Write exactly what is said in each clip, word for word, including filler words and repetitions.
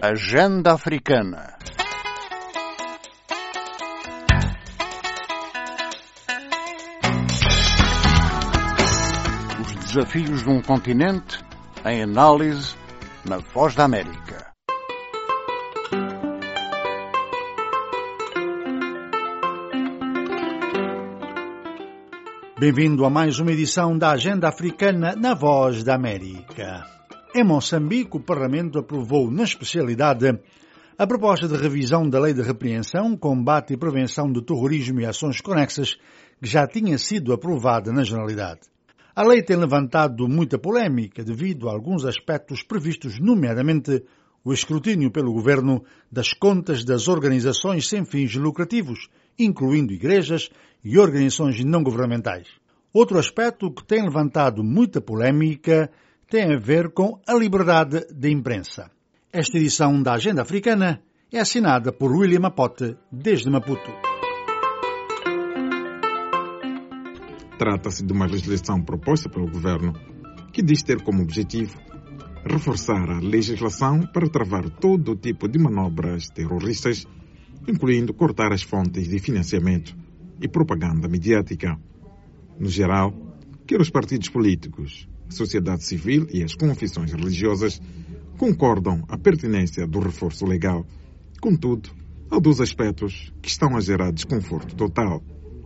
Agenda Africana. Os desafios de um continente em análise na Voz da América. Bem-vindo a mais uma edição da Agenda Africana na Voz da América. Em Moçambique, o Parlamento aprovou na especialidade a proposta de revisão da Lei de Repreensão, Combate e Prevenção do Terrorismo e Ações Conexas, que já tinha sido aprovada na Generalidade. A lei tem levantado muita polémica devido a alguns aspectos previstos, nomeadamente o escrutínio pelo governo das contas das organizações sem fins lucrativos, incluindo igrejas e organizações não governamentais. Outro aspecto que tem levantado muita polémica tem a ver com a liberdade de imprensa. Esta edição da Agenda Africana é assinada por William Apote, desde Maputo. Trata-se de uma legislação proposta pelo governo que diz ter como objetivo reforçar a legislação para travar todo tipo de manobras terroristas, incluindo cortar as fontes de financiamento e propaganda mediática. No geral, quer os partidos políticos, a sociedade civil e as confissões religiosas concordam a pertinência do reforço legal. Contudo, há dois aspectos que estão a gerar desconforto total.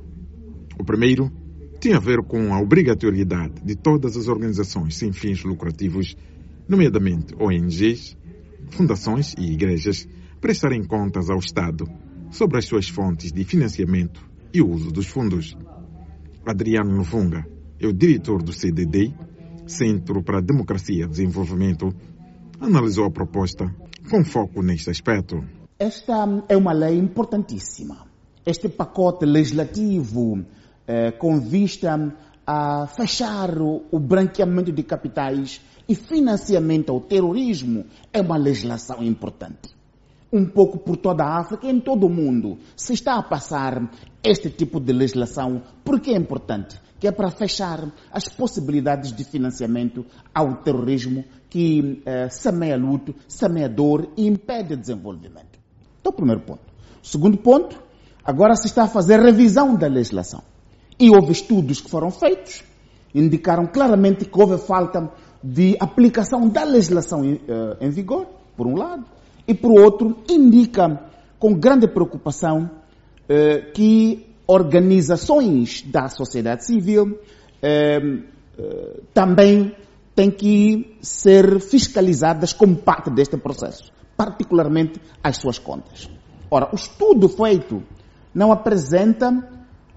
O primeiro tem a ver com a obrigatoriedade de todas as organizações sem fins lucrativos, nomeadamente O N Gs, fundações e igrejas, prestarem contas ao Estado sobre as suas fontes de financiamento e o uso dos fundos. Adriano Nvunga é o diretor do C D D, Centro para a Democracia e Desenvolvimento, analisou a proposta com foco neste aspecto. Esta é uma lei importantíssima. Este pacote legislativo eh, com vista a fechar o, o branqueamento de capitais e financiamento ao terrorismo é uma legislação importante. Um pouco por toda a África e em todo o mundo se está a passar este tipo de legislação porque é importante, que é para fechar as possibilidades de financiamento ao terrorismo que eh, semeia luto, semeia dor e impede o desenvolvimento. Então, o primeiro ponto. O segundo ponto, agora se está a fazer revisão da legislação. E houve estudos que foram feitos, indicaram claramente que houve falta de aplicação da legislação em, eh, em vigor, por um lado, e por outro, indica com grande preocupação eh, que organizações da sociedade civil eh, eh, também têm que ser fiscalizadas como parte deste processo, particularmente as suas contas. Ora, o estudo feito não apresenta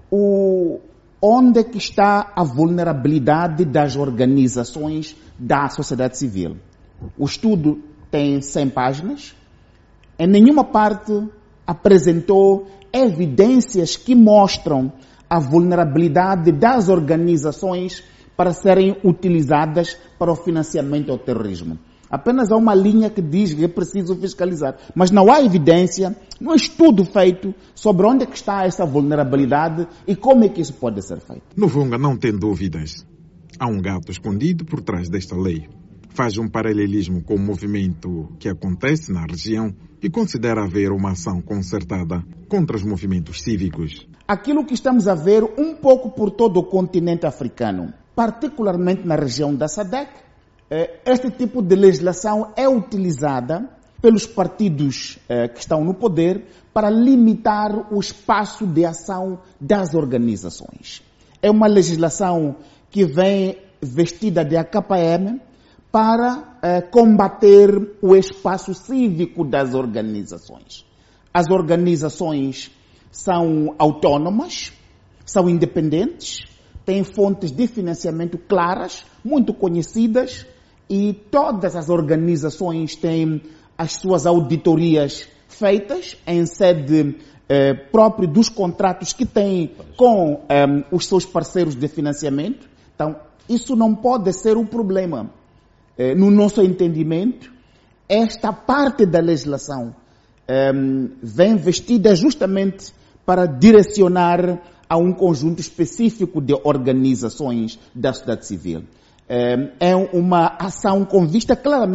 o, onde é que está a vulnerabilidade das organizações da sociedade civil. O estudo tem cem páginas, em nenhuma parte apresentou evidências que mostram a vulnerabilidade das organizações para serem utilizadas para o financiamento ao terrorismo. Apenas há uma linha que diz que é preciso fiscalizar, mas não há evidência, no estudo feito sobre onde é que está essa vulnerabilidade e como é que isso pode ser feito. Nvunga não tem dúvidas. Há um gato escondido por trás desta lei. Faz um paralelismo com o movimento que acontece na região e considera haver uma ação concertada contra os movimentos cívicos. Aquilo que estamos a ver um pouco por todo o continente africano, particularmente na região da SADC, este tipo de legislação é utilizada pelos partidos que estão no poder para limitar o espaço de ação das organizações. É uma legislação que vem vestida de A K P M para eh, combater o espaço cívico das organizações. As organizações são autônomas, são independentes, têm fontes de financiamento claras, muito conhecidas, e todas as organizações têm as suas auditorias feitas em sede eh, própria dos contratos que têm com eh, os seus parceiros de financiamento. Então, isso não pode ser um problema. No nosso entendimento, esta parte da legislação um, vem vestida justamente para direcionar a um conjunto específico de organizações da sociedade civil. É uma ação com vista claramente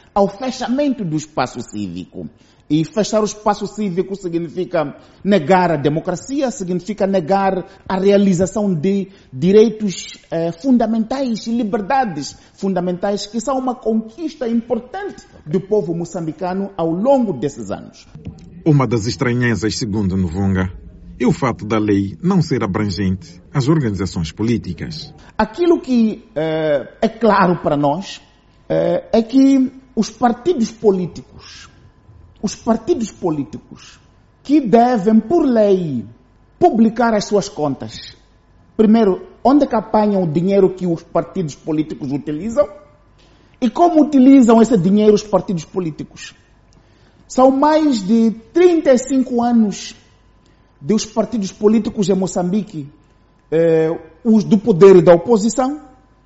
ao fechamento do espaço cívico. E fechar o espaço cívico significa negar a democracia, significa negar a realização de direitos eh, fundamentais e liberdades fundamentais que são uma conquista importante do povo moçambicano ao longo desses anos. Uma das estranhezas, segundo Nuvunga, é o fato da lei não ser abrangente às organizações políticas. Aquilo que eh, é claro para nós eh, é que os partidos políticos Os partidos políticos que devem, por lei, publicar as suas contas. Primeiro, onde é que apanham o dinheiro que os partidos políticos utilizam e como utilizam esse dinheiro os partidos políticos. São mais de trinta e cinco anos dos partidos políticos em Moçambique, eh, os do poder e da oposição,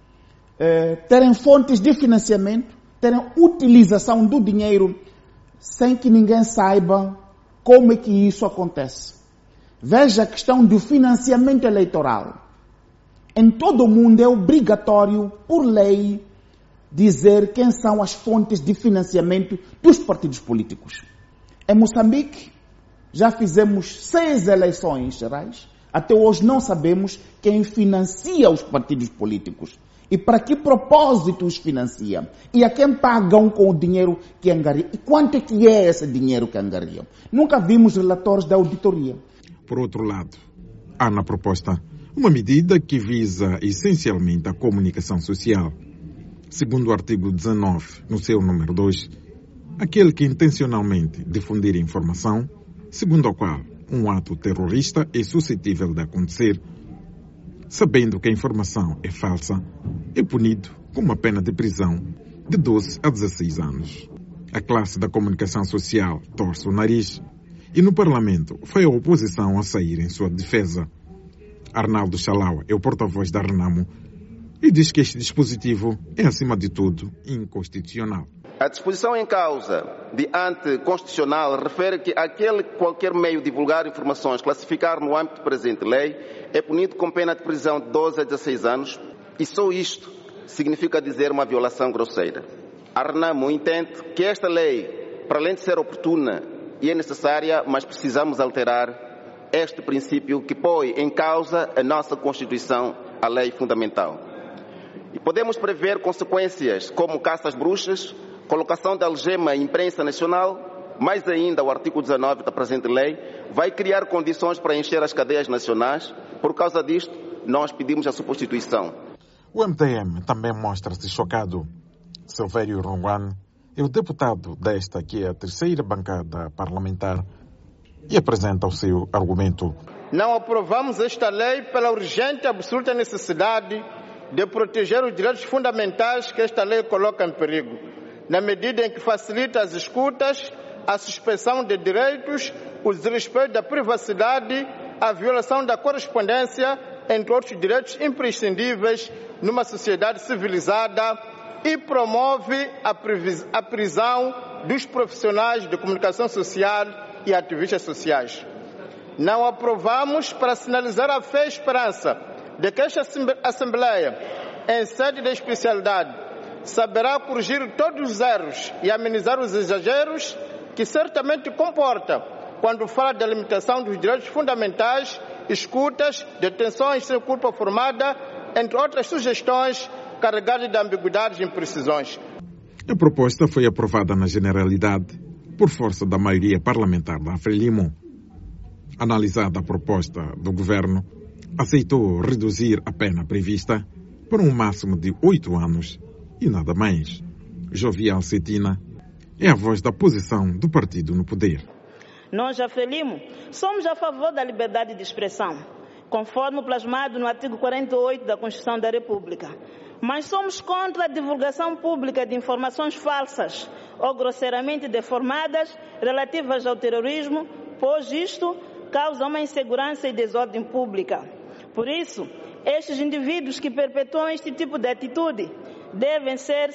eh, terem fontes de financiamento, terem utilização do dinheiro sem que ninguém saiba como é que isso acontece. Veja a questão do financiamento eleitoral. Em todo o mundo é obrigatório, por lei, dizer quem são as fontes de financiamento dos partidos políticos. Em Moçambique, já fizemos seis eleições gerais. Até hoje não sabemos quem financia os partidos políticos. E para que propósito os financia? E a quem pagam com o dinheiro que angariam? E quanto é que é esse dinheiro que angariam? Nunca vimos relatórios da auditoria. Por outro lado, há na proposta uma medida que visa essencialmente a comunicação social. Segundo o artigo dezanove, no seu número dois, aquele que intencionalmente difundir informação, segundo o qual um ato terrorista é suscetível de acontecer, sabendo que a informação é falsa, é punido com uma pena de prisão de doze a dezesseis anos. A classe da comunicação social torce o nariz e no Parlamento foi a oposição a sair em sua defesa. Arnaldo Chalaua é o porta-voz da Renamo e diz que este dispositivo é, acima de tudo, inconstitucional. A disposição em causa de anticonstitucional refere que aquele qualquer meio divulgar informações, classificar no âmbito da presente lei, é punido com pena de prisão de doze a dezesseis anos e só isto significa dizer uma violação grosseira. A Renamo entende que esta lei, para além de ser oportuna e é necessária, mas precisamos alterar este princípio que põe em causa a nossa Constituição, a lei fundamental. E podemos prever consequências como caça às bruxas, colocação de algema em imprensa nacional, mais ainda o artigo dezanove da presente lei, vai criar condições para encher as cadeias nacionais. Por causa disto, nós pedimos a substituição. O M T M também mostra-se chocado. Silvério Ronguane é o deputado desta, que é a terceira bancada parlamentar, e apresenta o seu argumento. Não aprovamos esta lei pela urgente e absoluta necessidade de proteger os direitos fundamentais que esta lei coloca em perigo, na medida em que facilita as escutas, a suspensão de direitos, o desrespeito da privacidade, a violação da correspondência, entre outros direitos imprescindíveis numa sociedade civilizada, e promove a prisão dos profissionais de comunicação social e ativistas sociais. Não aprovamos para sinalizar a fé e esperança de que esta Assembleia, em sede de especialidade, saberá corrigir todos os erros e amenizar os exageros que certamente comporta quando fala da limitação dos direitos fundamentais, escutas, detenções sem culpa formada, entre outras sugestões carregadas de ambiguidades e imprecisões. A proposta foi aprovada na generalidade por força da maioria parlamentar da Frelimo. Analisada a proposta do governo, aceitou reduzir a pena prevista para um máximo de oito anos e nada mais. Jovial Cetina é a voz da posição do partido no poder. Nós, a Frelimo, somos a favor da liberdade de expressão, conforme plasmado no artigo quarenta e oito da Constituição da República. Mas somos contra a divulgação pública de informações falsas ou grosseiramente deformadas relativas ao terrorismo, pois isto causa uma insegurança e desordem pública. Por isso, estes indivíduos que perpetuam este tipo de atitude devem ser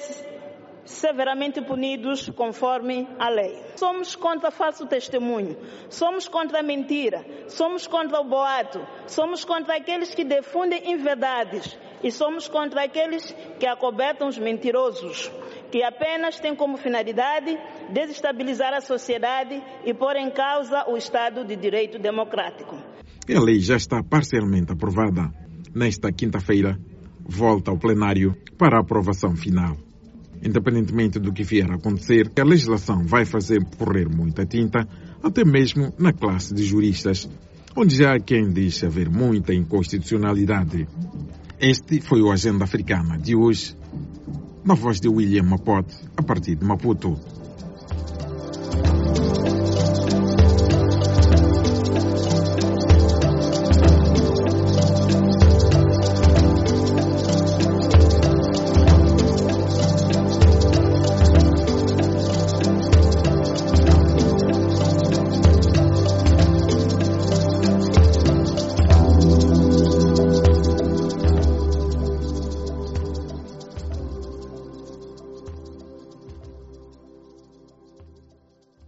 severamente punidos conforme a lei. Somos contra falso testemunho, somos contra a mentira, somos contra o boato, somos contra aqueles que difundem inverdades e somos contra aqueles que acobertam os mentirosos. que apenas tem como finalidade desestabilizar a sociedade e pôr em causa o Estado de Direito Democrático. A lei já está parcialmente aprovada. Nesta quinta-feira, volta ao plenário para a aprovação final. Independentemente do que vier a acontecer, a legislação vai fazer correr muita tinta, até mesmo na classe de juristas, onde já há quem diz haver muita inconstitucionalidade. Este foi o Agenda Africana de hoje, na voz de William Mapote, a partir de Maputo.